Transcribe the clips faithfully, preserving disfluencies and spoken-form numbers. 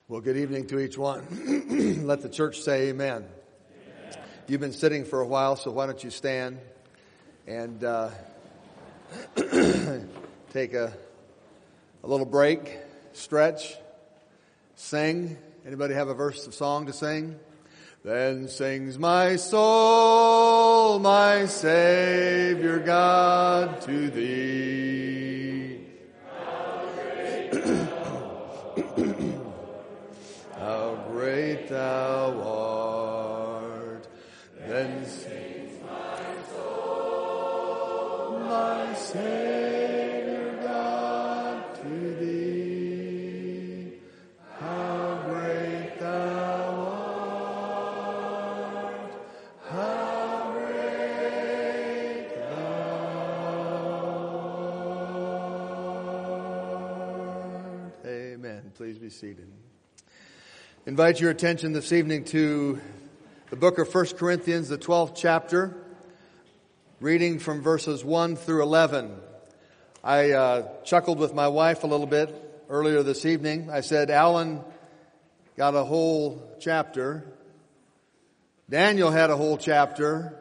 Well, good evening to each one. Let the church say amen. Amen. You've been sitting for a while, so why don't you stand and uh, take a, a little break, stretch, sing. Anybody have a verse of song to sing? Then sings my soul, my Savior God, to thee. How great thou art. Then sings my soul, my Savior God, to thee. How great thou art. How great thou art. Amen. Please be seated. Invite your attention this evening to the book of First Corinthians, the twelfth chapter, reading from verses one through eleven. I uh, chuckled with my wife a little bit earlier this evening. I said, Alan got a whole chapter. Daniel had a whole chapter.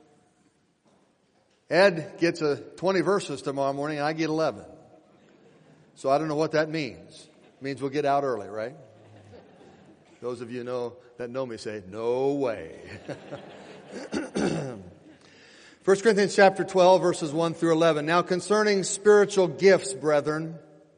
Ed gets a twenty verses tomorrow morning, and I get eleven. So I don't know what that means. It means we'll get out early, right? Those of you know that know me say, no way. First Corinthians chapter twelve, verses one through eleven. Now concerning spiritual gifts, brethren,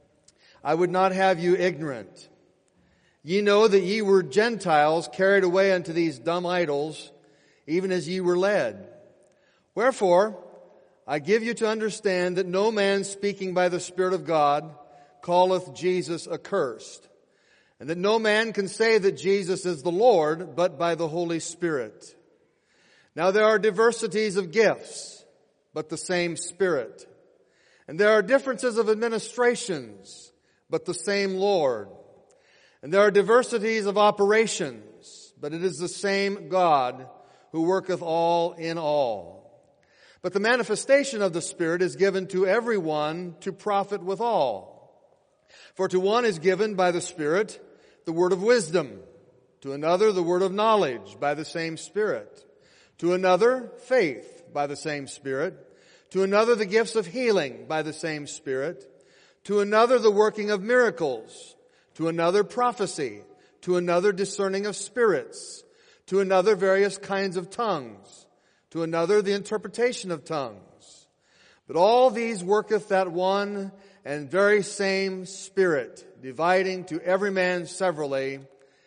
I would not have you ignorant. Ye know that ye were Gentiles carried away unto these dumb idols, even as ye were led. Wherefore, I give you to understand that no man speaking by the Spirit of God calleth Jesus accursed. And that no man can say that Jesus is the Lord, but by the Holy Spirit. Now there are diversities of gifts, but the same Spirit. And there are differences of administrations, but the same Lord. And there are diversities of operations, but it is the same God who worketh all in all. But the manifestation of the Spirit is given to everyone to profit withal. For to one is given by the Spirit the word of wisdom, to another the word of knowledge by the same Spirit, to another faith by the same Spirit, to another the gifts of healing by the same Spirit, to another the working of miracles, to another prophecy, to another discerning of spirits, to another various kinds of tongues, to another the interpretation of tongues. But all these worketh that one and very same Spirit, dividing to every man severally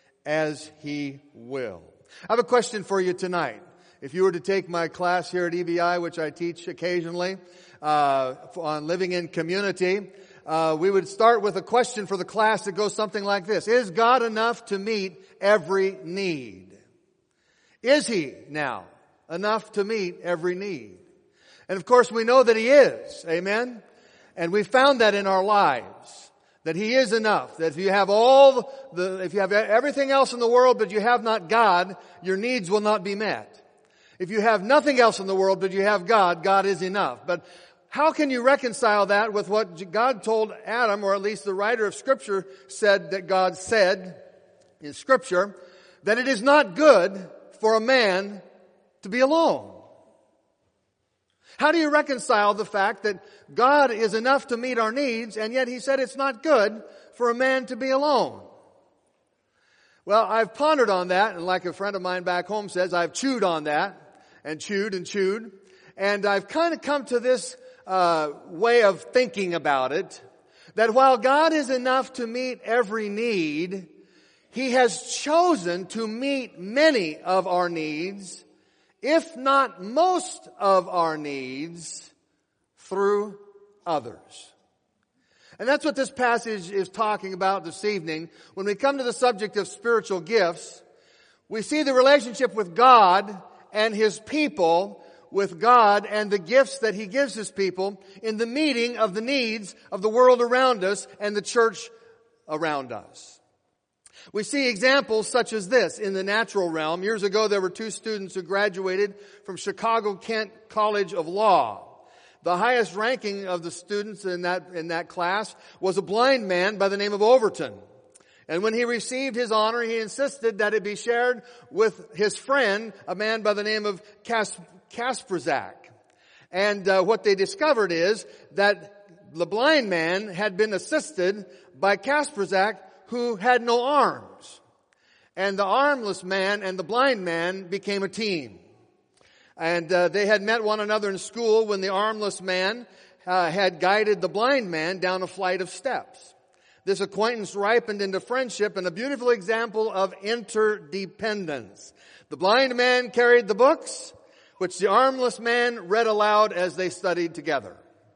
as he will. I have a question for you tonight. If you were to take my class here at E B I, which I teach occasionally, uh, on living in community, uh, we would start with a question for the class that goes something like this. Is God enough to meet every need? Is He now enough to meet every need? And of course we know that He is. Amen? And we found that in our lives, that He is enough. That if you have all the, if you have everything else in the world, but you have not God, your needs will not be met. If you have nothing else in the world, but you have God, God is enough. But how can you reconcile that with what God told Adam, or at least the writer of Scripture said that God said in Scripture, that it is not good for a man to be alone? How do you reconcile the fact that God is enough to meet our needs, and yet He said it's not good for a man to be alone? Well, I've pondered on that, and like a friend of mine back home says, I've chewed on that, and chewed and chewed, and I've kind of come to this uh, way of thinking about it, that while God is enough to meet every need, He has chosen to meet many of our needs, if not most of our needs, through others. And that's what this passage is talking about this evening. When we come to the subject of spiritual gifts, we see the relationship with God and His people, with God and the gifts that He gives His people in the meeting of the needs of the world around us and the church around us. We see examples such as this in the natural realm. Years ago, there were two students who graduated from Chicago Kent College of Law. The highest ranking of the students in that, in that class was a blind man by the name of Overton. And when he received his honor, he insisted that it be shared with his friend, a man by the name of Kas- Kasperzak. And uh, what they discovered is that the blind man had been assisted by Kasperzak, who had no arms. And the armless man and the blind man became a team. And uh, they had met one another in school when the armless man uh, had guided the blind man down a flight of steps. This acquaintance ripened into friendship and a beautiful example of interdependence. The blind man carried the books, which the armless man read aloud as they studied together.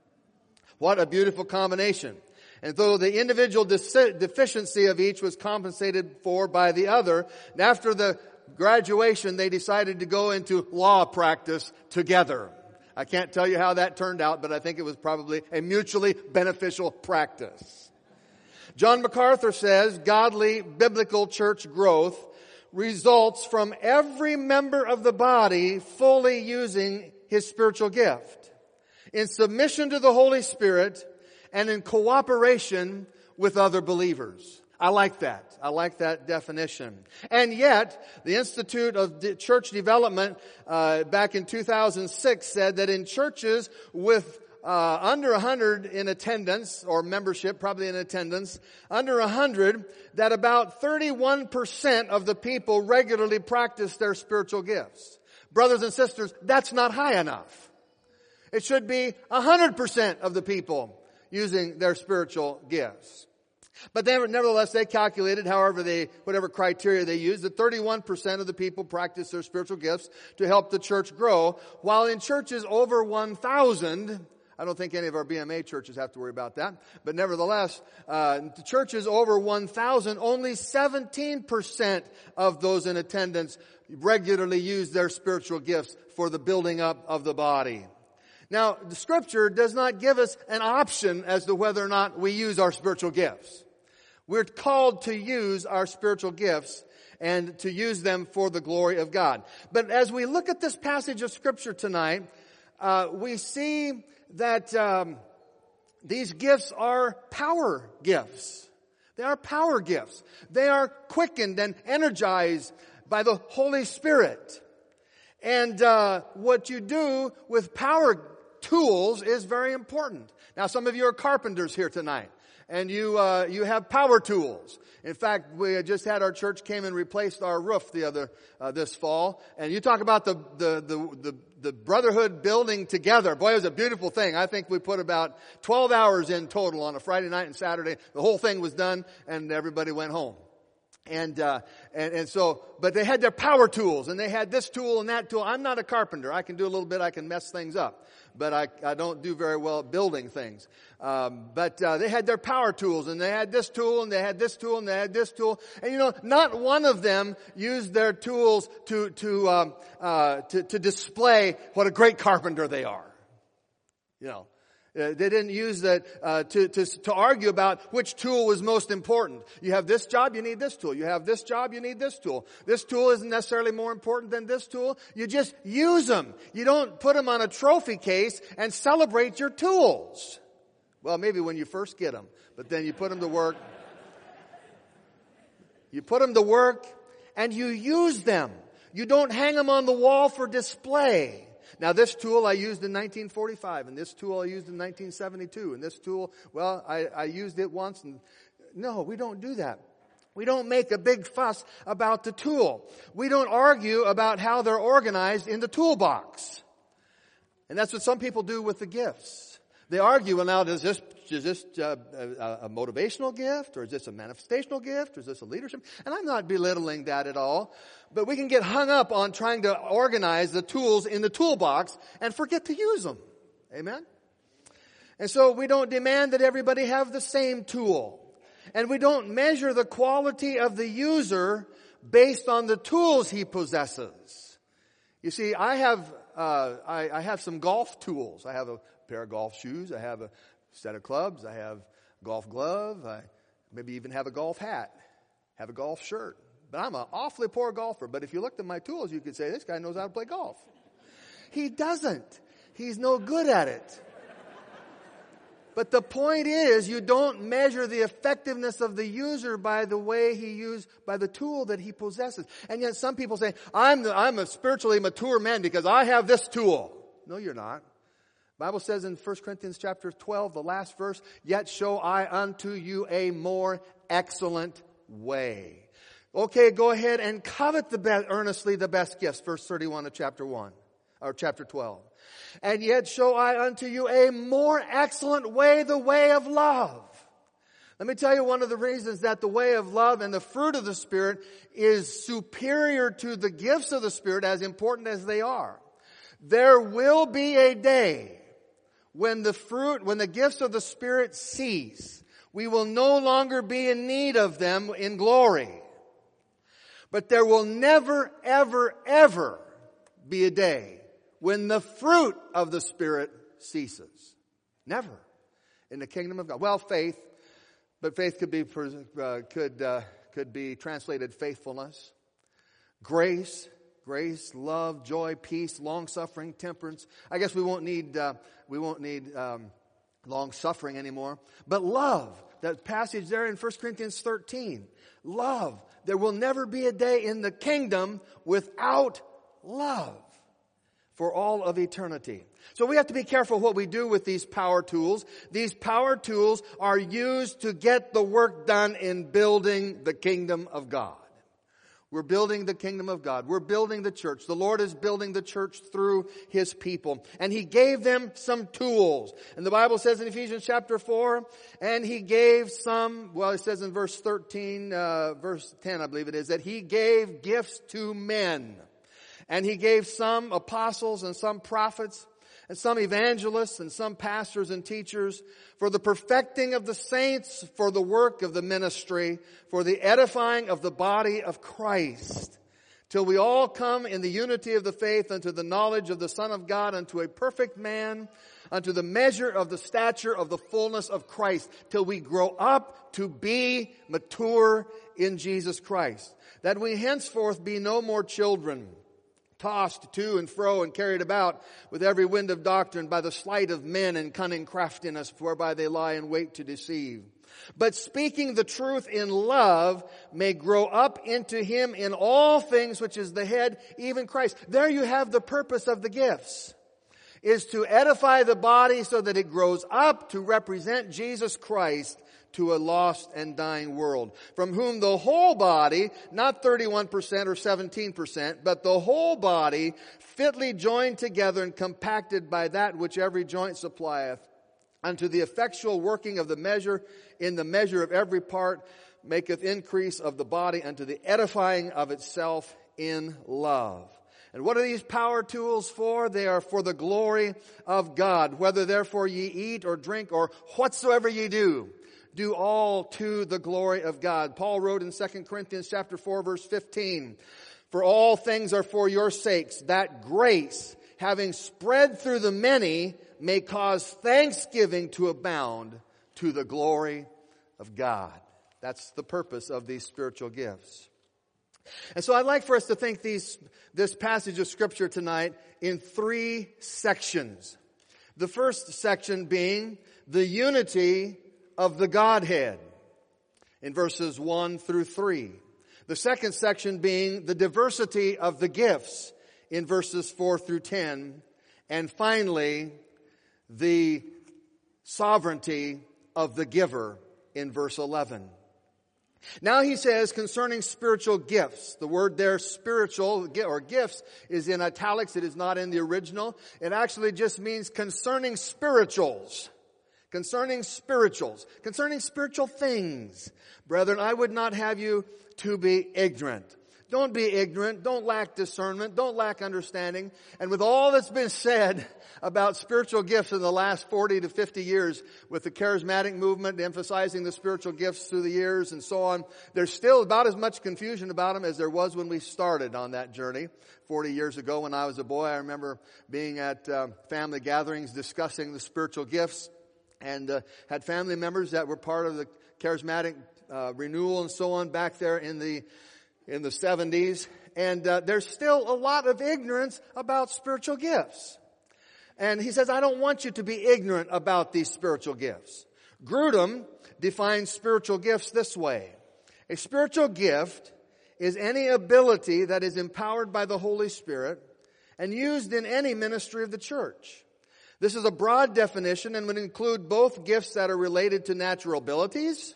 What a beautiful combination. And though the individual deficiency of each was compensated for by the other, and after the graduation, they decided to go into law practice together. I can't tell you how that turned out, but I think it was probably a mutually beneficial practice. John MacArthur says, godly biblical church growth results from every member of the body fully using his spiritual gift, in submission to the Holy Spirit and in cooperation with other believers. I like that. I like that definition. And yet, the Institute of Church Development uh, back in two thousand six said that in churches with uh, under one hundred in attendance, or membership, probably in attendance, under one hundred, that about thirty-one percent of the people regularly practice their spiritual gifts. Brothers and sisters, that's not high enough. It should be one hundred percent of the people using their spiritual gifts. But then, nevertheless, they calculated, however they, whatever criteria they used, that thirty-one percent of the people practice their spiritual gifts to help the church grow, while in churches over one thousand, I don't think any of our B M A churches have to worry about that, but nevertheless, uh, churches over one thousand, only seventeen percent of those in attendance regularly use their spiritual gifts for the building up of the body. Now, the Scripture does not give us an option as to whether or not we use our spiritual gifts. We're called to use our spiritual gifts and to use them for the glory of God. But as we look at this passage of Scripture tonight, uh, we see that um, these gifts are power gifts. They are power gifts. They are quickened and energized by the Holy Spirit. And uh, what you do with power tools is very important. Now, some of you are carpenters here tonight, and you uh, you have power tools. In fact, we had just had our church came and replaced our roof the other uh, this fall, and you talk about the the the the the brotherhood building together. Boy, it was a beautiful thing. I think we put about twelve hours in total on a Friday night and Saturday. The whole thing was done, and everybody went home. And, uh, and, and so, but they had their power tools, and they had this tool and that tool. I'm not a carpenter. I can do a little bit. I can mess things up, but I, I don't do very well at building things. Um, but, uh, they had their power tools, and they had this tool, and they had this tool, and they had this tool. And you know, not one of them used their tools to, to, um, uh, to, to display what a great carpenter they are. You know. Uh, they didn't use that uh, to, to to argue about which tool was most important. You have this job, you need this tool. You have this job, you need this tool. This tool isn't necessarily more important than this tool. You just use them. You don't put them on a trophy case and celebrate your tools. Well, maybe when you first get them, but then you put them to work. You put them to work and you use them. You don't hang them on the wall for display. Now, this tool I used in nineteen forty-five, and this tool I used in nineteen seventy-two, and this tool, well, I, I used it once. And no, we don't do that. We don't make a big fuss about the tool. We don't argue about how they're organized in the toolbox. And that's what some people do with the gifts. They argue, well, now, does this, is this uh, a, a motivational gift, or is this a manifestational gift, or is this a leadership? And I'm not belittling that at all. But we can get hung up on trying to organize the tools in the toolbox and forget to use them. Amen? And so we don't demand that everybody have the same tool. And we don't measure the quality of the user based on the tools he possesses. You see, I have uh, I, I have some golf tools. I have a pair of golf shoes. I have a set of clubs. I have a golf glove. I maybe even have a golf hat. Have a golf shirt. But I'm an awfully poor golfer. But if you looked at my tools, you could say, this guy knows how to play golf. He doesn't. He's no good at it. But the point is, you don't measure the effectiveness of the user by the way he used, by the tool that he possesses. And yet some people say, I'm the, I'm a spiritually mature man because I have this tool. No, you're not. The Bible says in First Corinthians chapter twelve, the last verse, yet show I unto you a more excellent way. Okay, go ahead and covet the best, earnestly the best gifts. Verse thirty-one of chapter one, or chapter twelve. And yet show I unto you a more excellent way, the way of love. Let me tell you one of the reasons that the way of love and the fruit of the Spirit is superior to the gifts of the Spirit, as important as they are. There will be a day when the fruit, when the gifts of the Spirit cease. We will no longer be in need of them in glory. But there will never, ever, ever be a day when the fruit of the Spirit ceases. Never. In the kingdom of God. Well, faith, but faith could be, uh, could, uh, could be translated faithfulness. Grace, grace, love, joy, peace, long-suffering, temperance. I guess we won't need, uh, we won't need, um, long-suffering anymore. But love, that passage there in First Corinthians thirteen. Love. There will never be a day in the kingdom without love. For all of eternity. So we have to be careful what we do with these power tools. These power tools are used to get the work done in building the kingdom of God. We're building the kingdom of God. We're building the church. The Lord is building the church through His people. And He gave them some tools. And the Bible says in Ephesians chapter four, and He gave some, well it says in verse thirteen, uh, verse ten I believe it is, that He gave gifts to men. And He gave some apostles and some prophets and some evangelists and some pastors and teachers for the perfecting of the saints, for the work of the ministry, for the edifying of the body of Christ, till we all come in the unity of the faith unto the knowledge of the Son of God, unto a perfect man, unto the measure of the stature of the fullness of Christ, till we grow up to be mature in Jesus Christ, that we henceforth be no more children, tossed to and fro and carried about with every wind of doctrine by the sleight of men and cunning craftiness whereby they lie in wait to deceive. But speaking the truth in love may grow up into Him in all things, which is the head, even Christ. There you have the purpose of the gifts, is to edify the body so that it grows up to represent Jesus Christ to a lost and dying world, from whom the whole body, not thirty-one percent or seventeen percent, but the whole body, fitly joined together and compacted by that which every joint supplieth, unto the effectual working of the measure, in the measure of every part, maketh increase of the body unto the edifying of itself in love. And what are these power tools for? They are for the glory of God. Whether therefore ye eat or drink or whatsoever ye do, do all to the glory of God. Paul wrote in Second Corinthians chapter four, verse fifteen, for all things are for your sakes, that grace, having spread through the many, may cause thanksgiving to abound to the glory of God. That's the purpose of these spiritual gifts. And so I'd like for us to think these, this passage of Scripture tonight in three sections. The first section being the unity of the Godhead in verses one through three. The second section being the diversity of the gifts in verses four through ten. And finally, the sovereignty of the giver in verse eleven. Now he says concerning spiritual gifts. The word there, spiritual or gifts, is in italics. It is not in the original. It actually just means concerning spirituals. Concerning spirituals. Concerning spiritual things. Brethren, I would not have you to be ignorant. Don't be ignorant. Don't lack discernment. Don't lack understanding. And with all that's been said about spiritual gifts in the last forty to fifty years, with the charismatic movement emphasizing the spiritual gifts through the years and so on, there's still about as much confusion about them as there was when we started on that journey forty years ago. When I was a boy, I remember being at uh, family gatherings discussing the spiritual gifts, and uh, had family members that were part of the charismatic uh, renewal and so on back there in the in the seventies. And uh, there's still a lot of ignorance about spiritual gifts. And he says, I don't want you to be ignorant about these spiritual gifts. Grudem defines spiritual gifts this way. A spiritual gift is any ability that is empowered by the Holy Spirit and used in any ministry of the church. This is a broad definition and would include both gifts that are related to natural abilities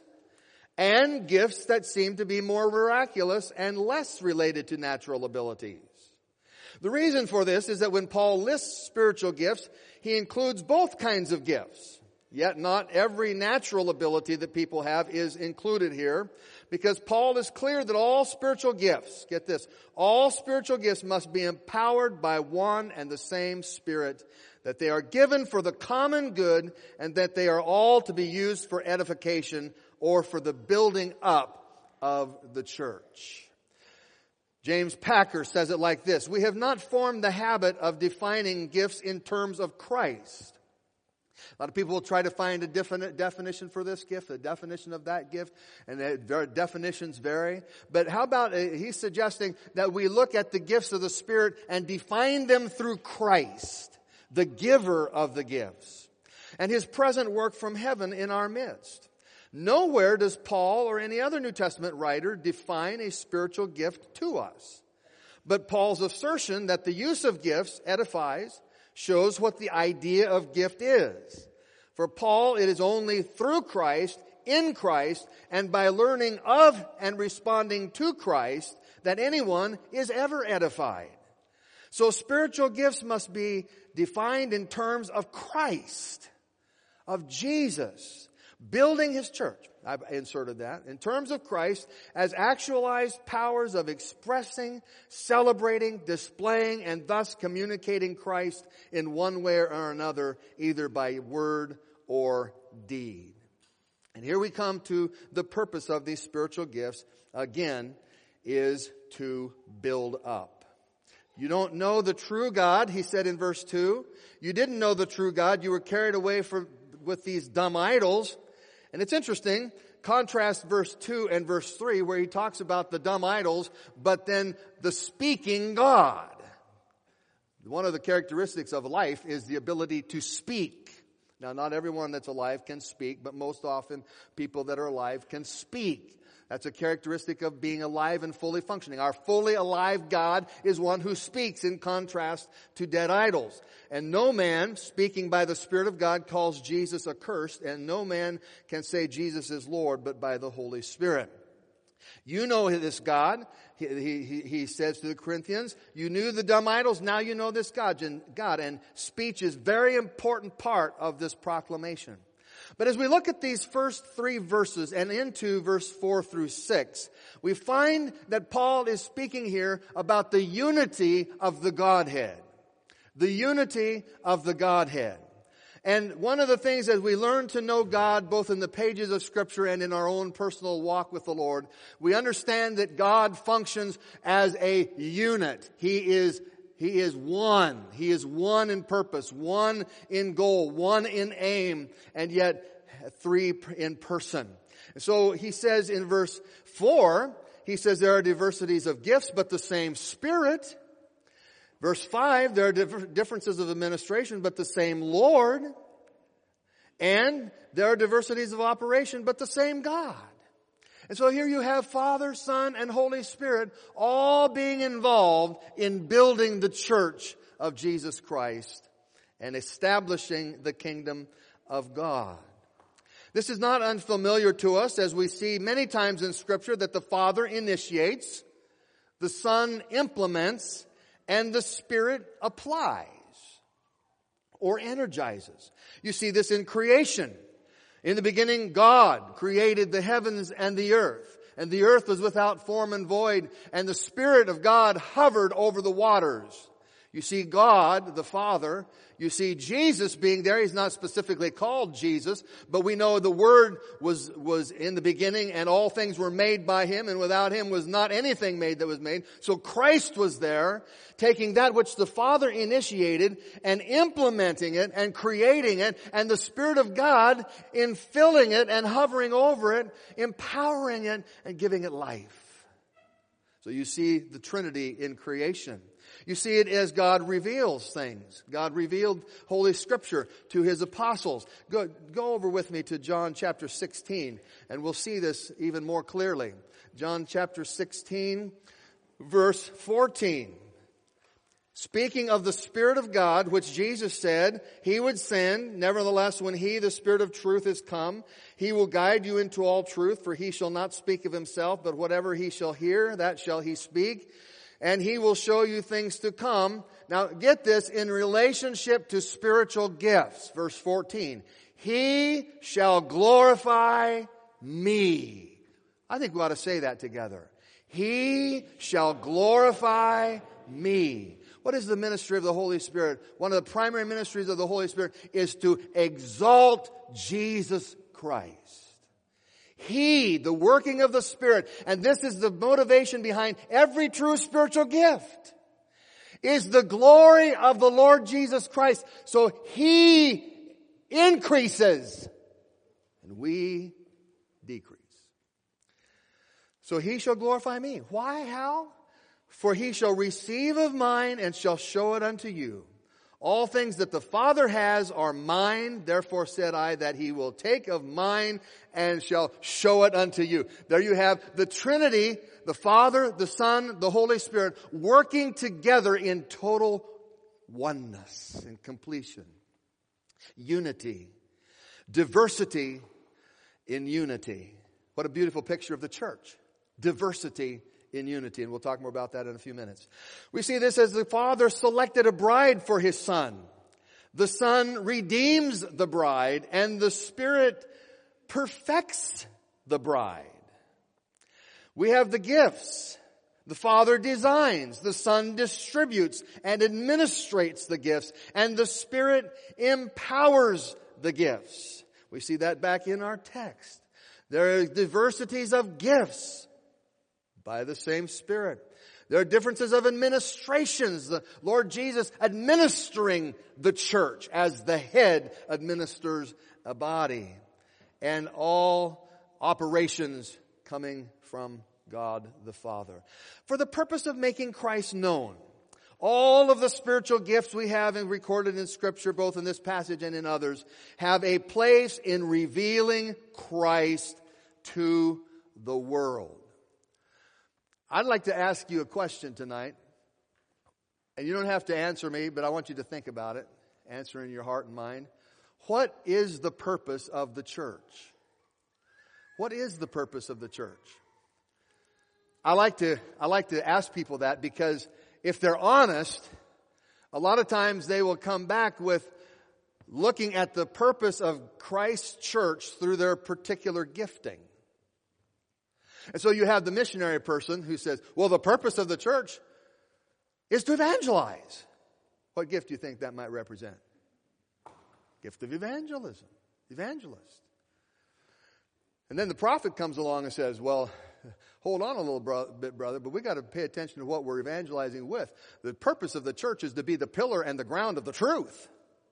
and gifts that seem to be more miraculous and less related to natural abilities. The reason for this is that when Paul lists spiritual gifts, he includes both kinds of gifts. Yet not every natural ability that people have is included here, because Paul is clear that all spiritual gifts, get this, all spiritual gifts must be empowered by one and the same Spirit, that they are given for the common good, and that they are all to be used for edification or for the building up of the church. James Packer says it like this: we have not formed the habit of defining gifts in terms of Christ. A lot of people will try to find a definite definition for this gift, a definition of that gift, and the definitions vary. But how about, uh, he's suggesting that we look at the gifts of the Spirit and define them through Christ, the giver of the gifts, and His present work from heaven in our midst. Nowhere does Paul or any other New Testament writer define a spiritual gift to us. But Paul's assertion that the use of gifts edifies shows what the idea of gift is. For Paul, it is only through Christ, in Christ, and by learning of and responding to Christ that anyone is ever edified. So spiritual gifts must be defined in terms of Christ, of Jesus, building His church. I've inserted that. In terms of Christ as actualized powers of expressing, celebrating, displaying, and thus communicating Christ in one way or another, either by word or deed. And here we come to the purpose of these spiritual gifts, again, is to build up. You don't know the true God, he said in verse two. You didn't know the true God. You were carried away for, with these dumb idols. And it's interesting, contrast verse two and verse three where he talks about the dumb idols, but then the speaking God. One of the characteristics of life is the ability to speak. Now, not everyone that's alive can speak, but most often people that are alive can speak. That's a characteristic of being alive and fully functioning. Our fully alive God is one who speaks, in contrast to dead idols. And no man, speaking by the Spirit of God, calls Jesus accursed, and no man can say Jesus is Lord but by the Holy Spirit. You know this God, he, he, he says to the Corinthians, you knew the dumb idols, now you know this God. God. And speech is a very important part of this proclamation. But as we look at these first three verses and into verse four through six, we find that Paul is speaking here about the unity of the Godhead. The unity of the Godhead. And one of the things as we learn to know God, both in the pages of Scripture and in our own personal walk with the Lord, we understand that God functions as a unit. He is He is one. He is one in purpose, one in goal, one in aim, and yet three in person. So he says in verse four, he says there are diversities of gifts, but the same Spirit. Verse five, there are differences of administration, but the same Lord. And there are diversities of operation, but the same God. And so here you have Father, Son, and Holy Spirit all being involved in building the church of Jesus Christ and establishing the kingdom of God. This is not unfamiliar to us, as we see many times in Scripture that the Father initiates, the Son implements, and the Spirit applies or energizes. You see this in creation. In the beginning, God created the heavens and the earth. And the earth was without form and void. And the Spirit of God hovered over the waters. You see God, the Father. You see Jesus being there. He's not specifically called Jesus, but we know the Word was, was in the beginning, and all things were made by Him, and without Him was not anything made that was made. So Christ was there, taking that which the Father initiated and implementing it and creating it, and the Spirit of God in filling it and hovering over it, empowering it and giving it life. So you see the Trinity in creation. You see it as God reveals things. God revealed Holy Scripture to His apostles. Go, go over with me to John chapter sixteen, and we'll see this even more clearly. John chapter sixteen, verse fourteen. Speaking of the Spirit of God, which Jesus said He would send, nevertheless, when He, the Spirit of truth, is come, He will guide you into all truth, for He shall not speak of Himself, but whatever He shall hear, that shall He speak, and He will show you things to come. Now, get this, in relationship to spiritual gifts, verse fourteen, He shall glorify me. I think we ought to say that together. He shall glorify me. What is the ministry of the Holy Spirit? One of the primary ministries of the Holy Spirit is to exalt Jesus Christ. He, the working of the Spirit, and this is the motivation behind every true spiritual gift, is the glory of the Lord Jesus Christ. So He increases and we decrease. So He shall glorify me. Why? How? For He shall receive of mine and shall show it unto you. All things that the Father has are mine. Therefore said I that He will take of mine and shall show it unto you. There you have the Trinity, the Father, the Son, the Holy Spirit, working together in total oneness and completion. Unity. Diversity in unity. What a beautiful picture of the church. Diversity in unity, and we'll talk more about that in a few minutes. We see this as the Father selected a bride for His Son. The Son redeems the bride, and the Spirit perfects the bride. We have the gifts. The Father designs, the Son distributes and administrates the gifts, and the Spirit empowers the gifts. We see that back in our text. There are diversities of gifts by the same Spirit. There are differences of administrations. The Lord Jesus administering the church as the head administers a body. And all operations coming from God the Father. For the purpose of making Christ known. All of the spiritual gifts we have and recorded in Scripture, both in this passage and in others, have a place in revealing Christ to the world. I'd like to ask you a question tonight. And you don't have to answer me, but I want you to think about it. Answer in your heart and mind. What is the purpose of the church? What is the purpose of the church? I like to, I like to ask people that because if they're honest, a lot of times they will come back with looking at the purpose of Christ's church through their particular gifting. And so you have the missionary person who says, well, the purpose of the church is to evangelize. What gift do you think that might represent? Gift of evangelism. Evangelist. And then the prophet comes along and says, well, hold on a little bro- bit, brother, but we got to pay attention to what we're evangelizing with. The purpose of the church is to be the pillar and the ground of the truth.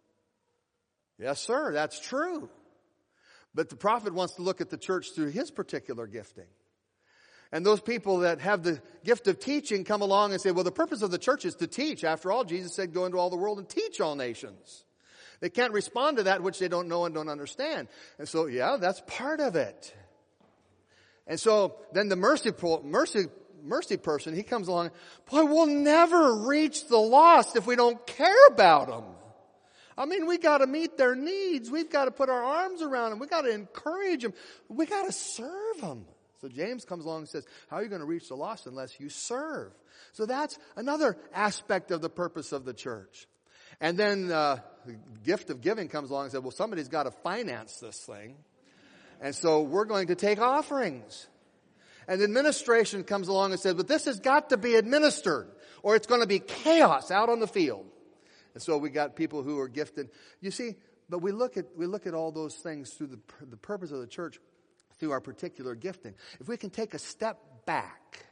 Yes, sir, that's true. But the prophet wants to look at the church through his particular gifting. And those people that have the gift of teaching come along and say, well, the purpose of the church is to teach. After all, Jesus said, go into all the world and teach all nations. They can't respond to that which they don't know and don't understand. And so, yeah, that's part of it. And so then the mercy, mercy, mercy person, he comes along, boy, we'll never reach the lost if we don't care about them. I mean, we got to meet their needs. We've got to put our arms around them. We got to encourage them. We got to serve them. So James comes along and says, how are you going to reach the lost unless you serve? So that's another aspect of the purpose of the church. And then uh, the gift of giving comes along and says, well, somebody's got to finance this thing. And so we're going to take offerings. And the administration comes along and says, but this has got to be administered or it's going to be chaos out on the field. And so we got people who are gifted. You see, but we look at we look at all those things through the the purpose of the church through our particular gifting. If we can take a step back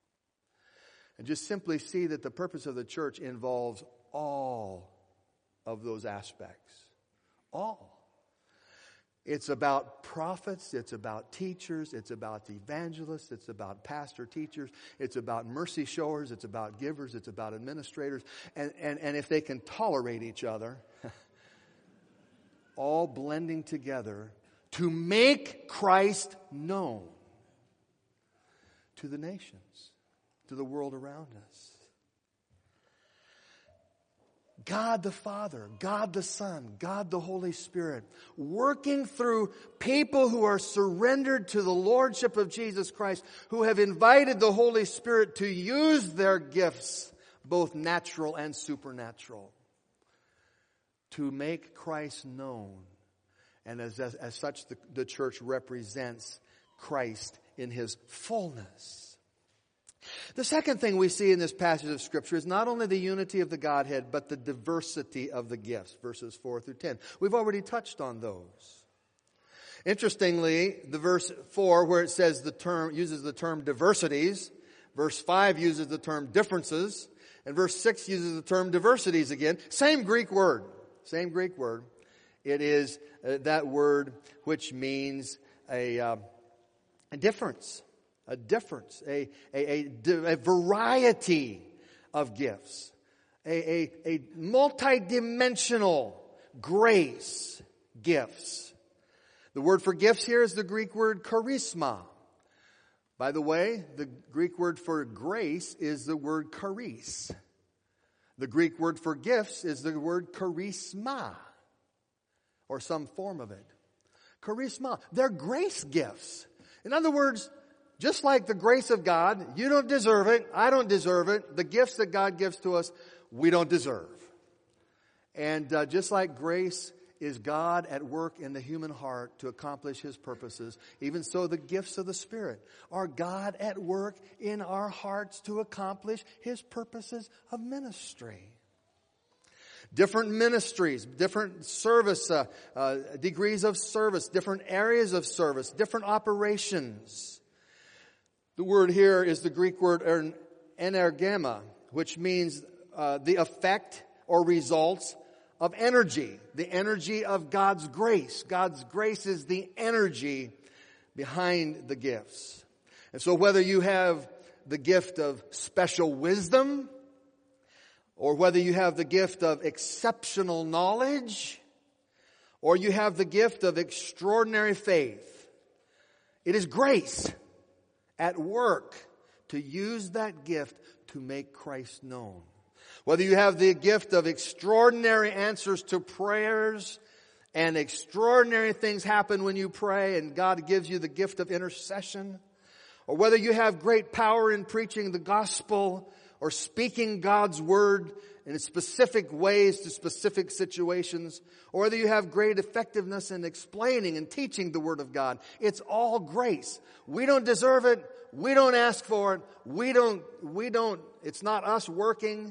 and just simply see that the purpose of the church involves all of those aspects. All. It's about prophets, it's about teachers, it's about evangelists, it's about pastor teachers, it's about mercy showers, it's about givers, it's about administrators. And, and, and if they can tolerate each other, all blending together to make Christ known to the nations, to the world around us. God the Father, God the Son, God the Holy Spirit, working through people who are surrendered to the Lordship of Jesus Christ, who have invited the Holy Spirit to use their gifts, both natural and supernatural, to make Christ known. And as, as, as such, the, the church represents Christ in His fullness. The second thing we see in this passage of Scripture is not only the unity of the Godhead, but the diversity of the gifts, verses four through ten. We've already touched on those. Interestingly, the verse four, where it says the term, uses the term diversities, verse five uses the term differences, and verse six uses the term diversities again. Same Greek word. Same Greek word. It is uh, that word which means a, uh, a difference. A difference, a, a, a, a variety of gifts, a, a, a multidimensional grace gifts. The word for gifts here is the Greek word charisma. By the way, the Greek word for grace is the word charis. The Greek word for gifts is the word charisma, or some form of it. Charisma. They're grace gifts. In other words, just like the grace of God, you don't deserve it, I don't deserve it. The gifts that God gives to us, we don't deserve. And uh, just like grace is God at work in the human heart to accomplish His purposes, even so the gifts of the Spirit are God at work in our hearts to accomplish His purposes of ministry. Different ministries, different service, uh, uh, degrees of service, different areas of service, different operations. The word here is the Greek word energema, which means uh, the effect or results of energy. The energy of God's grace. God's grace is the energy behind the gifts. And so whether you have the gift of special wisdom, or whether you have the gift of exceptional knowledge, or you have the gift of extraordinary faith, it is grace at work to use that gift to make Christ known. Whether you have the gift of extraordinary answers to prayers, and extraordinary things happen when you pray and God gives you the gift of intercession, or whether you have great power in preaching the gospel or speaking God's word in specific ways to specific situations, or whether you have great effectiveness in explaining and teaching the word of God, it's all grace. We don't deserve it. We don't ask for it. We don't, we don't, it's not us working.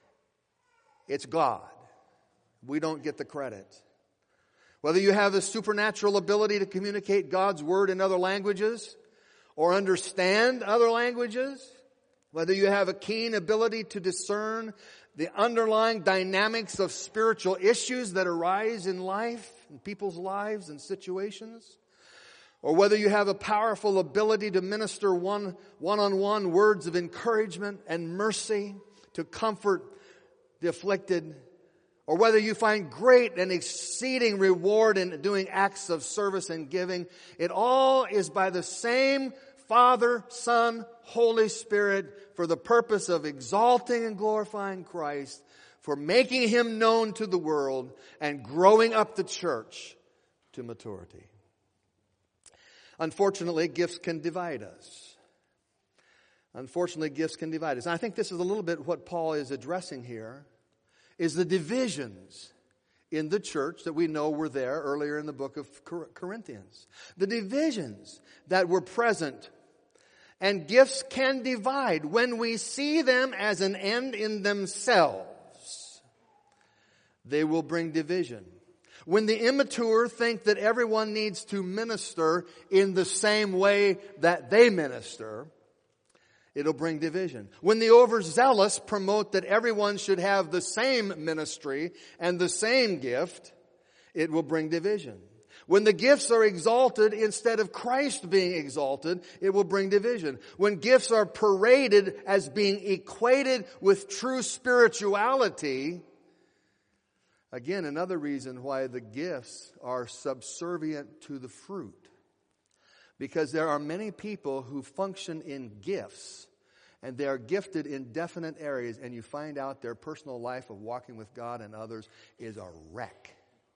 It's God. We don't get the credit. Whether you have the supernatural ability to communicate God's word in other languages or understand other languages, whether you have a keen ability to discern the underlying dynamics of spiritual issues that arise in life, in people's lives and situations, or whether you have a powerful ability to minister one, one-on-one words of encouragement and mercy to comfort the afflicted, or whether you find great and exceeding reward in doing acts of service and giving, it all is by the same Father, Son, Holy Spirit, for the purpose of exalting and glorifying Christ, for making Him known to the world, and growing up the church to maturity. Unfortunately, gifts can divide us. Unfortunately, gifts can divide us. And I think this is a little bit what Paul is addressing here, is the divisions in the church that we know were there earlier in the book of Corinthians. The divisions that were present. And gifts can divide when we see them as an end in themselves. They will bring division. When the immature think that everyone needs to minister in the same way that they minister, it'll bring division. When the overzealous promote that everyone should have the same ministry and the same gift, it will bring division. When the gifts are exalted instead of Christ being exalted, it will bring division. When gifts are paraded as being equated with true spirituality, again, another reason why the gifts are subservient to the fruit. Because there are many people who function in gifts, and they are gifted in definite areas, and you find out their personal life of walking with God and others is a wreck.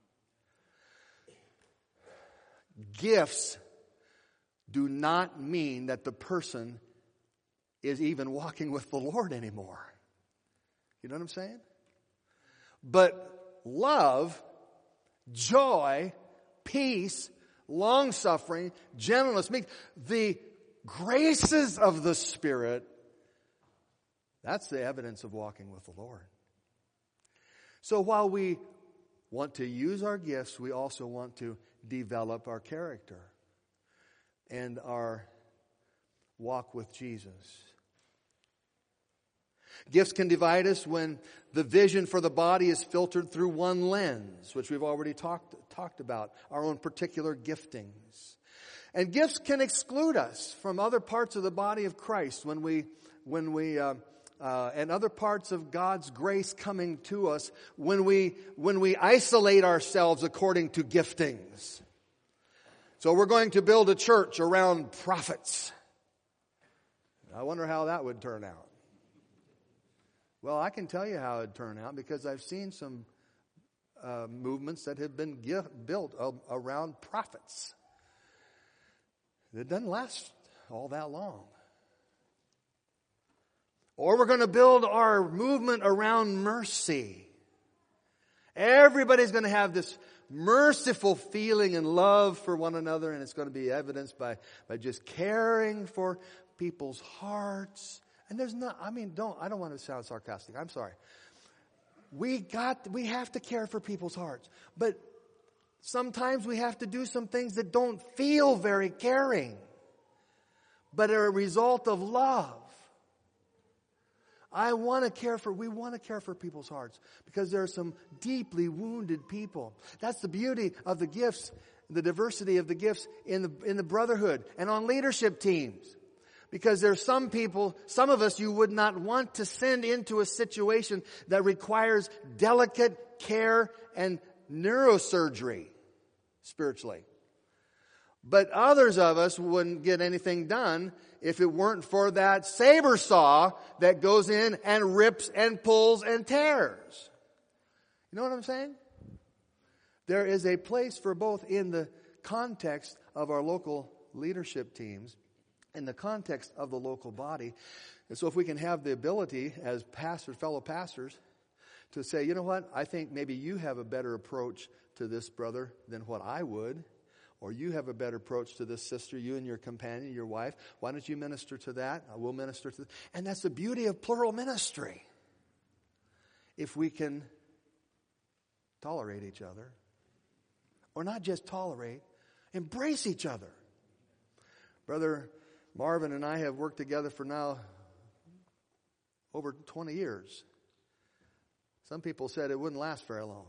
Gifts do not mean that the person is even walking with the Lord anymore. You know what I'm saying? But love, joy, peace, long-suffering, gentleness, meek, the graces of the Spirit, that's the evidence of walking with the Lord. So while we want to use our gifts, we also want to develop our character and our walk with Jesus. Gifts can divide us when the vision for the body is filtered through one lens, which we've already talked, talked about, our own particular giftings. And gifts can exclude us from other parts of the body of Christ when we, when we, uh, uh, and other parts of God's grace coming to us when we, when we isolate ourselves according to giftings. So we're going to build a church around prophets. I wonder how that would turn out. Well, I can tell you how it would turn out because I've seen some uh, movements that have been gift, built uh, around prophets. It doesn't last all that long. Or we're going to build our movement around mercy. Everybody's going to have this merciful feeling and love for one another, and it's going to be evidenced by, by just caring for people's hearts. And there's not, I mean, don't, I don't want to sound sarcastic. I'm sorry. We got, we have to care for people's hearts. But sometimes we have to do some things that don't feel very caring, but are a result of love. I want to care for, we want to care for people's hearts because there are some deeply wounded people. That's the beauty of the gifts, the diversity of the gifts in the, in the brotherhood and on leadership teams. Because there's some people, some of us you would not want to send into a situation that requires delicate care and neurosurgery spiritually. But others of us wouldn't get anything done if it weren't for that saber saw that goes in and rips and pulls and tears. You know what I'm saying? There is a place for both in the context of our local leadership teams, in the context of the local body. And so if we can have the ability as pastors, fellow pastors, to say, you know what, I think maybe you have a better approach to this brother than what I would. Or you have a better approach to this sister, you and your companion, your wife. Why don't you minister to that? I will minister to that. And that's the beauty of plural ministry. If we can tolerate each other, or not just tolerate, embrace each other. Brother Marvin and I have worked together for now over twenty years. Some people said it wouldn't last very long.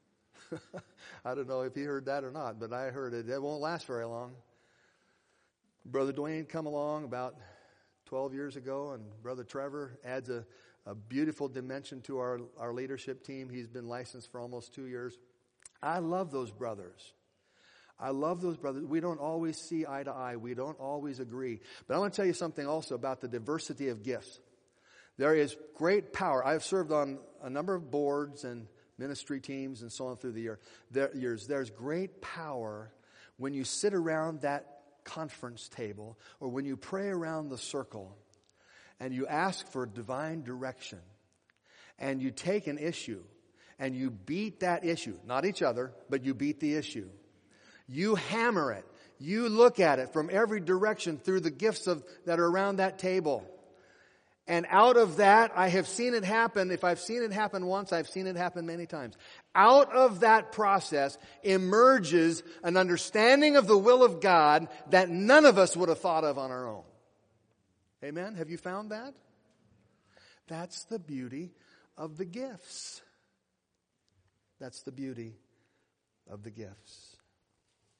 I don't know if he heard that or not, but I heard it. It won't last very long. Brother Dwayne come along about twelve years ago, and Brother Trevor adds a, a beautiful dimension to our, our leadership team. He's been licensed for almost two years. I love those brothers. I love those brothers. We don't always see eye to eye. We don't always agree. But I want to tell you something also about the diversity of gifts. There is great power. I've served on a number of boards and ministry teams and so on through the year. There, years. There's great power when you sit around that conference table or when you pray around the circle and you ask for divine direction and you take an issue and you beat that issue. Not each other, but you beat the issue. You hammer it. You look at it from every direction through the gifts of that are around that table. And out of that, I have seen it happen. If I've seen it happen once, I've seen it happen many times. Out of that process emerges an understanding of the will of God that none of us would have thought of on our own. Amen? Have you found that? That's the beauty of the gifts. That's the beauty of the gifts.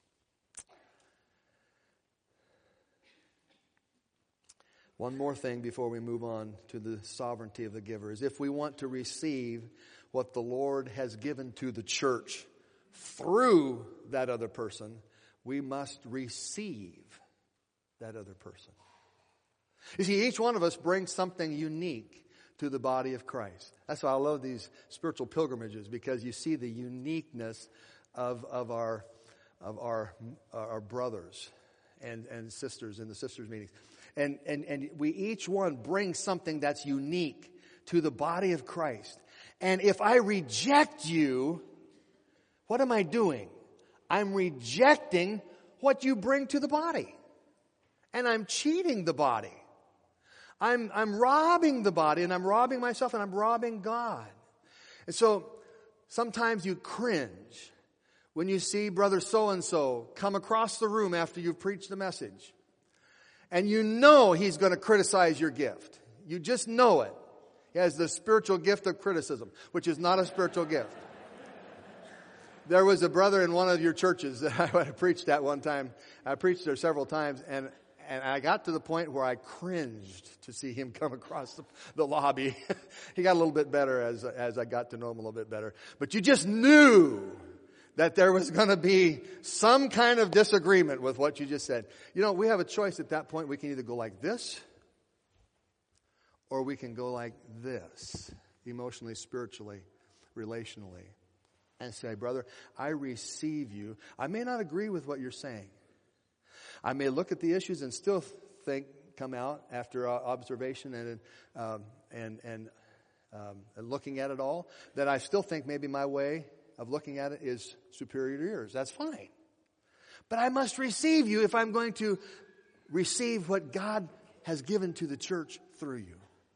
One more thing before we move on to the sovereignty of the giver is if we want to receive what the Lord has given to the church through that other person, we must receive that other person. You see, each one of us brings something unique to the body of Christ. That's why I love these spiritual pilgrimages, because you see the uniqueness of, of our of our our brothers and, and sisters in the sisters meetings. And, and, and we each one brings something that's unique to the body of Christ. And if I reject you, what am I doing? I'm rejecting what you bring to the body. And I'm cheating the body. I'm, I'm robbing the body, and I'm robbing myself, and I'm robbing God. And so sometimes you cringe when you see brother so-and-so come across the room after you've preached the message. And you know he's going to criticize your gift. You just know it. He has the spiritual gift of criticism, which is not a spiritual gift. There was a brother in one of your churches that I preached at one time. I preached there several times, and And I got to the point where I cringed to see him come across the, the lobby. He got a little bit better as, as I got to know him a little bit better. But you just knew that there was going to be some kind of disagreement with what you just said. You know, we have a choice at that point. We can either go like this, or we can go like this, emotionally, spiritually, relationally, and say, brother, I receive you. I may not agree with what you're saying. I may look at the issues and still think, come out after observation and um, and and, um, and looking at it all, that I still think maybe my way of looking at it is superior to yours. That's fine. But I must receive you if I'm going to receive what God has given to the church through you.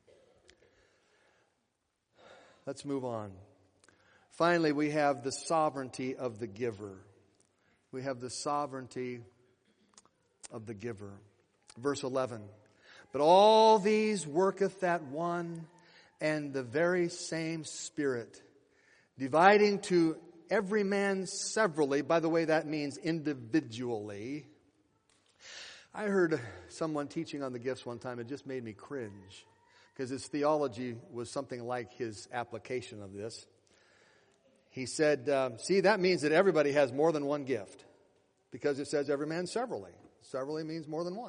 Let's move on. Finally, we have the sovereignty of the giver. We have the sovereignty of the giver. Verse eleven. But all these worketh that one and the very same Spirit, dividing to every man severally. By the way, that means individually. I heard someone teaching on the gifts one time. It just made me cringe, because his theology was something like his application of this. He said, uh, see, that means that everybody has more than one gift, because it says every man severally. Severally means more than one.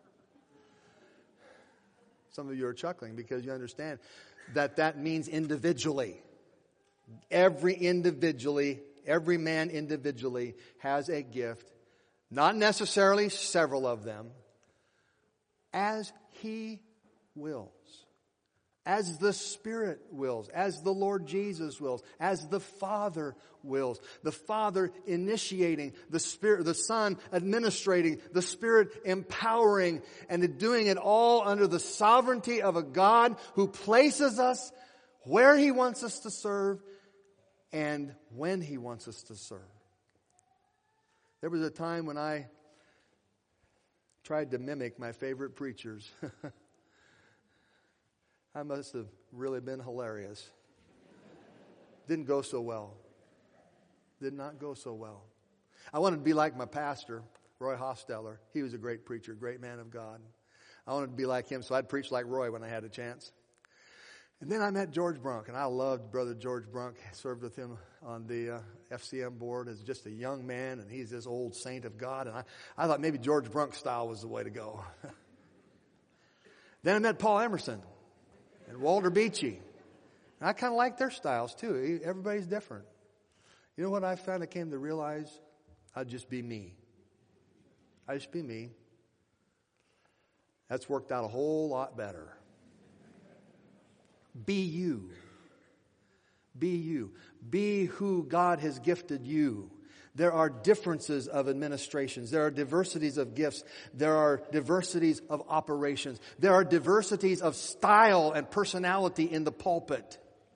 Some of you are chuckling because you understand that that means individually. Every individually, every man individually has a gift, not necessarily several of them, as he wills. As the Spirit wills, as the Lord Jesus wills, as the Father wills. The Father initiating, the Spirit, the Son administrating, the Spirit empowering, and doing it all under the sovereignty of a God who places us where He wants us to serve and when He wants us to serve. There was a time when I tried to mimic my favorite preachers. I must have really been hilarious. Didn't go so well. Did not go so well. I wanted to be like my pastor, Roy Hosteller. He was a great preacher, great man of God. I wanted to be like him, so I'd preach like Roy when I had a chance. And then I met George Brunk, and I loved Brother George Brunk. I served with him on the uh, F C M board as just a young man, and he's this old saint of God. And I, I thought maybe George Brunk style was the way to go. Then I met Paul Emerson and Walter Beachy. And I kind of like their styles too. Everybody's different. You know what I found I came to realize? I'd just be me. I'd just be me. That's worked out a whole lot better. Be you. Be you. Be who God has gifted you. There are differences of administrations. There are diversities of gifts. There are diversities of operations. There are diversities of style and personality in the pulpit.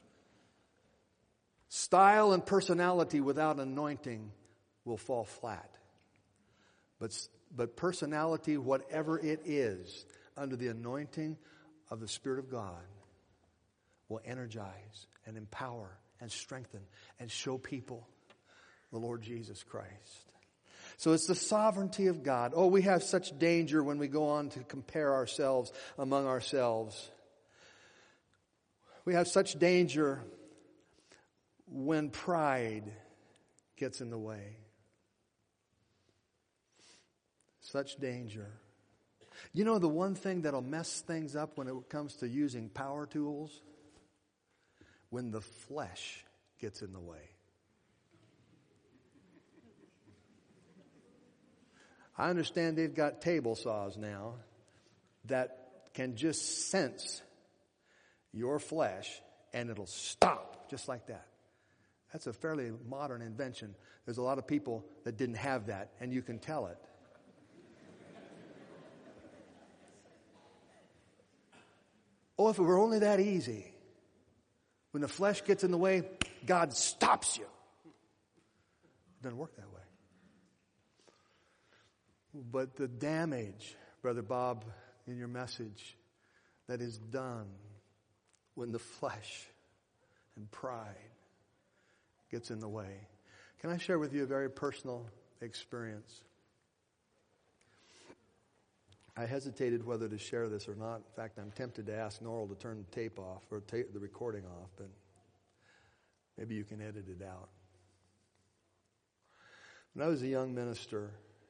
Style and personality without anointing will fall flat. But, but personality, whatever it is, under the anointing of the Spirit of God, will energize and empower and strengthen and show people the Lord Jesus Christ. So it's the sovereignty of God. Oh, we have such danger when we go on to compare ourselves among ourselves. We have such danger when pride gets in the way. Such danger. You know the one thing that'll mess things up when it comes to using power tools? When the flesh gets in the way. I understand they've got table saws now that can just sense your flesh and it'll stop just like that. That's a fairly modern invention. There's a lot of people that didn't have that, and you can tell it. Oh, if it were only that easy. When the flesh gets in the way, God stops you. It doesn't work that way. But the damage, Brother Bob, in your message, that is done when the flesh and pride gets in the way. Can I share with you a very personal experience? I hesitated whether to share this or not. In fact, I'm tempted to ask Norrell to turn the tape off or tape the recording off, but maybe you can edit it out. When I was a young minister,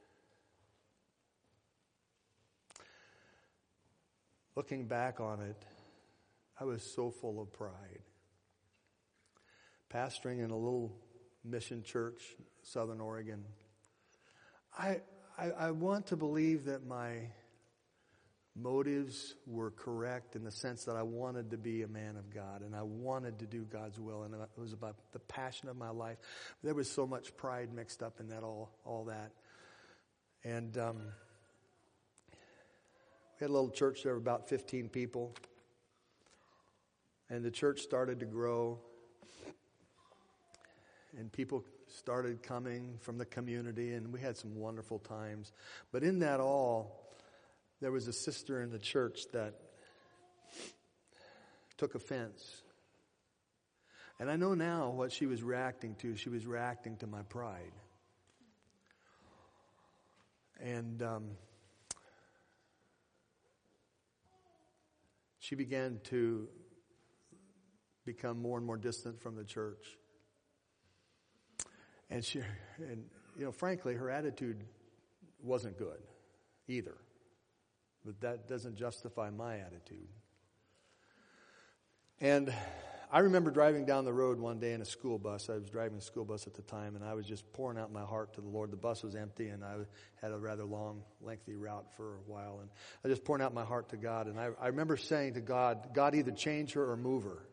looking back on it, I was so full of pride. Pastoring in a little mission church, Southern Oregon, I, I, I want to believe that my motives were correct in the sense that I wanted to be a man of God and I wanted to do God's will, and it was about the passion of my life. There was so much pride mixed up in that, all, all that. And um, we had a little church there, about fifteen people. And the church started to grow. And people started coming from the community, and we had some wonderful times. But in that all, there was a sister in the church that took offense. And I know now what she was reacting to. She was reacting to my pride. And um, she began to become more and more distant from the church. And she, and you know, frankly, her attitude wasn't good either. But that doesn't justify my attitude. And I remember driving down the road one day in a school bus. I was driving a school bus at the time, and I was just pouring out my heart to the Lord. The bus was empty, and I had a rather long, lengthy route for a while. And I was just pouring out my heart to God. And I, I remember saying to God, God, either change her or move her.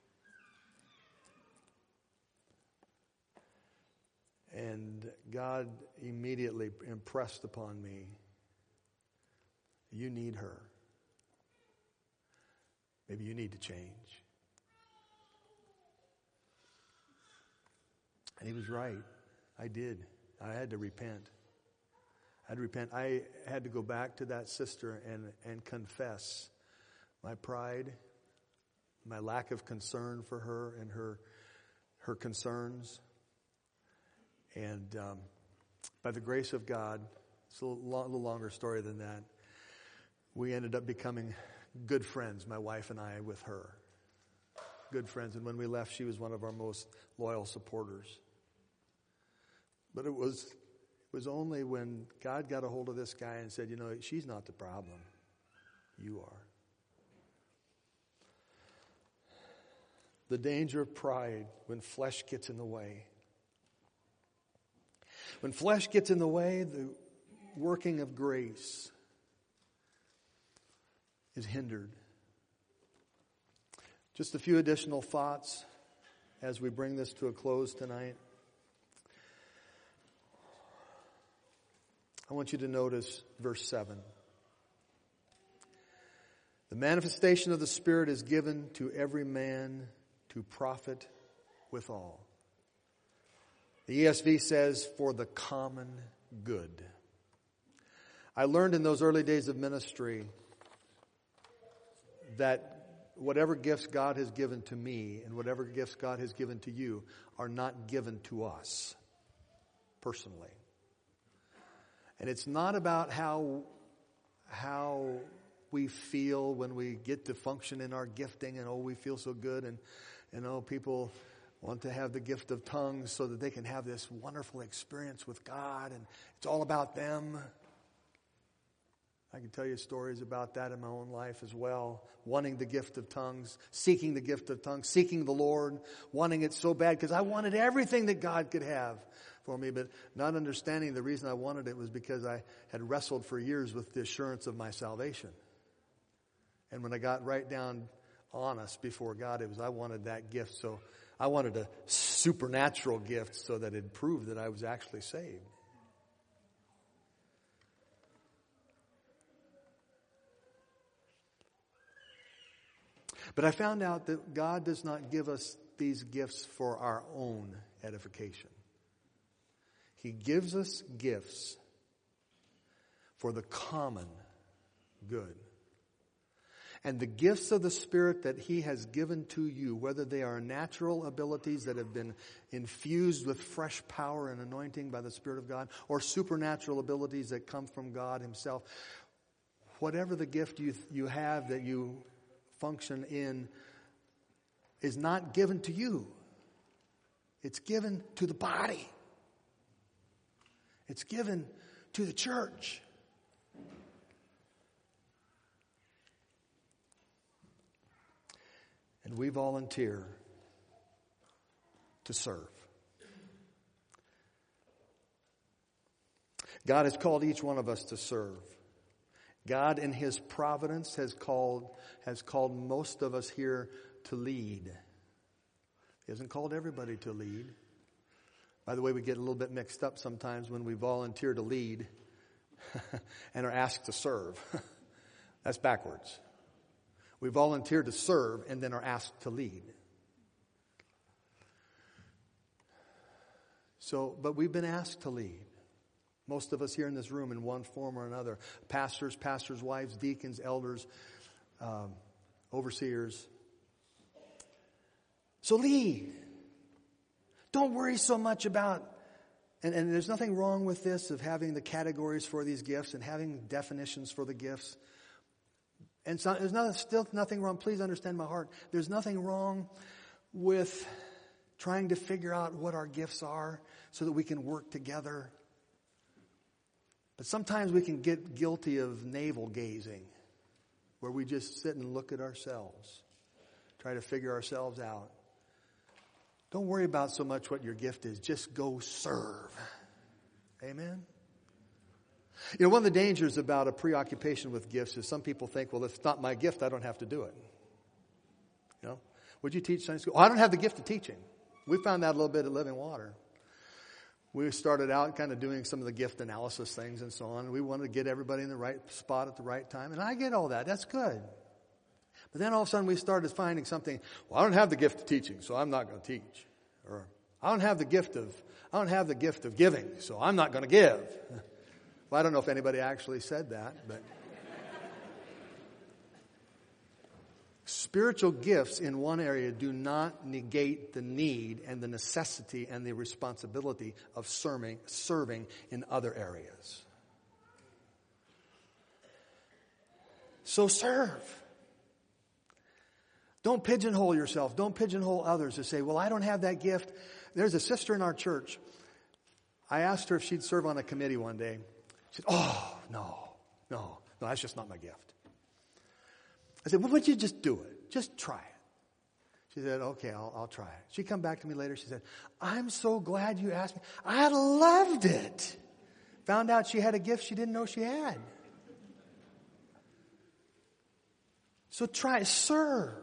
And God immediately impressed upon me, you need her. Maybe you need to change. And he was right. I did. I had to repent. I had to repent. I had to go back to that sister and, and confess my pride, my lack of concern for her and her, her concerns. And um, by the grace of God, it's a little, a little longer story than that, we ended up becoming good friends, my wife and I, with her. Good friends. And when we left, she was one of our most loyal supporters. But it was, it was only when God got a hold of this guy and said, you know, she's not the problem. You are. The danger of pride when flesh gets in the way. When flesh gets in the way, the working of grace is hindered. Just a few additional thoughts as we bring this to a close tonight. I want you to notice verse seven. The manifestation of the Spirit is given to every man to profit withal. The E S V says, for the common good. I learned in those early days of ministry that whatever gifts God has given to me and whatever gifts God has given to you are not given to us personally. And it's not about how, how we feel when we get to function in our gifting and, oh, we feel so good. And, you know, people want to have the gift of tongues so that they can have this wonderful experience with God. And it's all about them. I can tell you stories about that in my own life as well. Wanting the gift of tongues, seeking the gift of tongues, seeking the Lord, wanting it so bad because I wanted everything that God could have for me, but not understanding the reason I wanted it was because I had wrestled for years with the assurance of my salvation. And when I got right down honest before God, it was I wanted that gift. So I wanted a supernatural gift so that it proved that I was actually saved. But I found out that God does not give us these gifts for our own edification. He gives us gifts for the common good. And the gifts of the Spirit that He has given to you, whether they are natural abilities that have been infused with fresh power and anointing by the Spirit of God, or supernatural abilities that come from God Himself, whatever the gift you, you have that you function in is not given to you. It's given to the body. It's given to the church. And we volunteer to serve. God has called each one of us to serve. God in His providence has called has called most of us here to lead. He hasn't called everybody to lead. By the way, we get a little bit mixed up sometimes when we volunteer to lead and are asked to serve. That's backwards. We volunteer to serve and then are asked to lead. So, but we've been asked to lead. Most of us here in this room in one form or another. Pastors, pastors' wives, deacons, elders, um, overseers. So lead. Don't worry so much about, and, and there's nothing wrong with this of having the categories for these gifts and having definitions for the gifts. And so there's not, still nothing wrong. Please understand my heart. There's nothing wrong with trying to figure out what our gifts are so that we can work together. But sometimes we can get guilty of navel gazing, where we just sit and look at ourselves, try to figure ourselves out. Don't worry about so much what your gift is. Just go serve. Amen? You know, one of the dangers about a preoccupation with gifts is some people think, well, if it's not my gift, I don't have to do it. You know, would you teach Sunday school? Oh, I don't have the gift of teaching. We found that a little bit at Living Water. We started out kind of doing some of the gift analysis things and so on. We wanted to get everybody in the right spot at the right time. And I get all that. That's good. But then all of a sudden we started finding something. Well, I don't have the gift of teaching, so I'm not going to teach. Or I don't have the gift of, I don't have the gift of giving, so I'm not going to give. Well, I don't know if anybody actually said that, but spiritual gifts in one area do not negate the need and the necessity and the responsibility of serving, serving in other areas. So serve. Don't pigeonhole yourself. Don't pigeonhole others to say, well, I don't have that gift. There's a sister in our church. I asked her if she'd serve on a committee one day. She said, oh, no, no, no, that's just not my gift. I said, well, would you just do it? Just try it. She said, okay, I'll, I'll try it. She come back to me later. She said, I'm so glad you asked me. I loved it. Found out she had a gift she didn't know she had. So try, serve.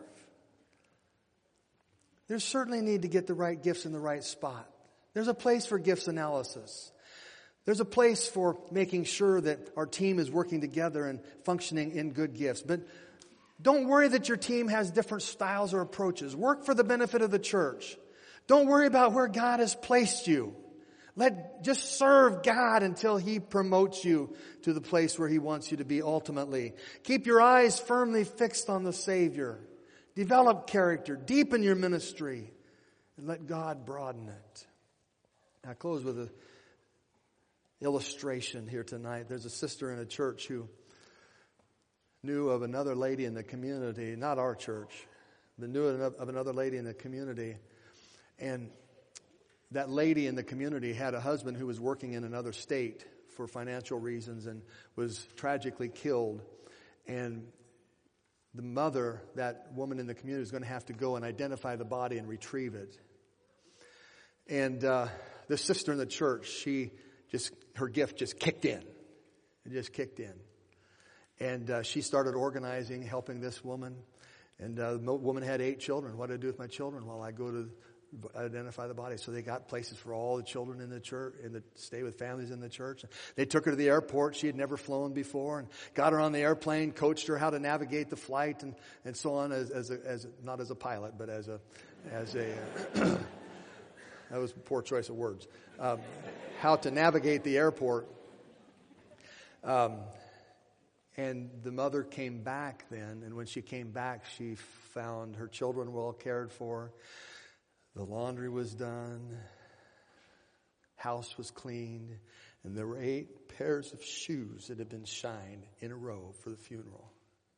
There's certainly a need to get the right gifts in the right spot. There's a place for gifts analysis. There's a place for making sure that our team is working together and functioning in good gifts. But don't worry that your team has different styles or approaches. Work for the benefit of the church. Don't worry about where God has placed you. Let just serve God until He promotes you to the place where He wants you to be ultimately. Keep your eyes firmly fixed on the Savior. Develop character. Deepen your ministry. And let God broaden it. I close with a illustration here tonight. There's a sister in a church who knew of another lady in the community, not our church, but knew of another lady in the community. And that lady in the community had a husband who was working in another state for financial reasons and was tragically killed. And the mother, that woman in the community, is going to have to go and identify the body and retrieve it. And uh, the sister in the church, she just, her gift just kicked in. It just kicked in. And uh, she started organizing, helping this woman. And uh, the woman had eight children. What do I do with my children? Well, I go to identify the body. So they got places for all the children in the church, in the stay with families in the church. They took her to the airport. She had never flown before, and got her on the airplane, coached her how to navigate the flight, and, and so on. As as, a, as a, not as a pilot, but as a as a uh, that was a poor choice of words. Um, how to navigate the airport. Um, and the mother came back then, and when she came back, she found her children well cared for. The laundry was done, house was cleaned, and there were eight pairs of shoes that had been shined in a row for the funeral.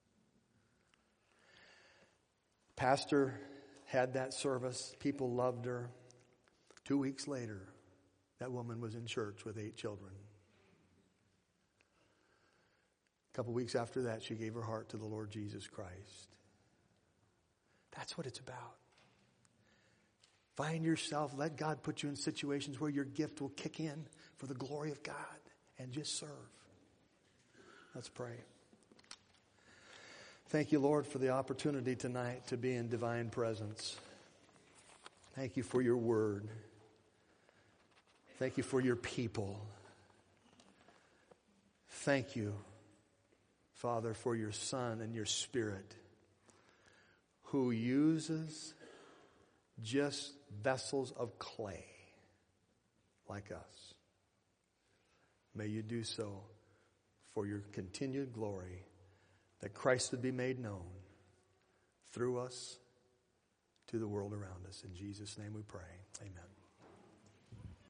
Pastor had that service. People loved her. Two weeks later, that woman was in church with eight children. A couple weeks after that, she gave her heart to the Lord Jesus Christ. That's what it's about. Find yourself, let God put you in situations where your gift will kick in for the glory of God and just serve. Let's pray. Thank you, Lord, for the opportunity tonight to be in divine presence. Thank you for your word. Thank you for your people. Thank you, Father, for your Son and your Spirit who uses just vessels of clay like us. May you do so for your continued glory, that Christ would be made known through us to the world around us. In Jesus' name we pray. Amen.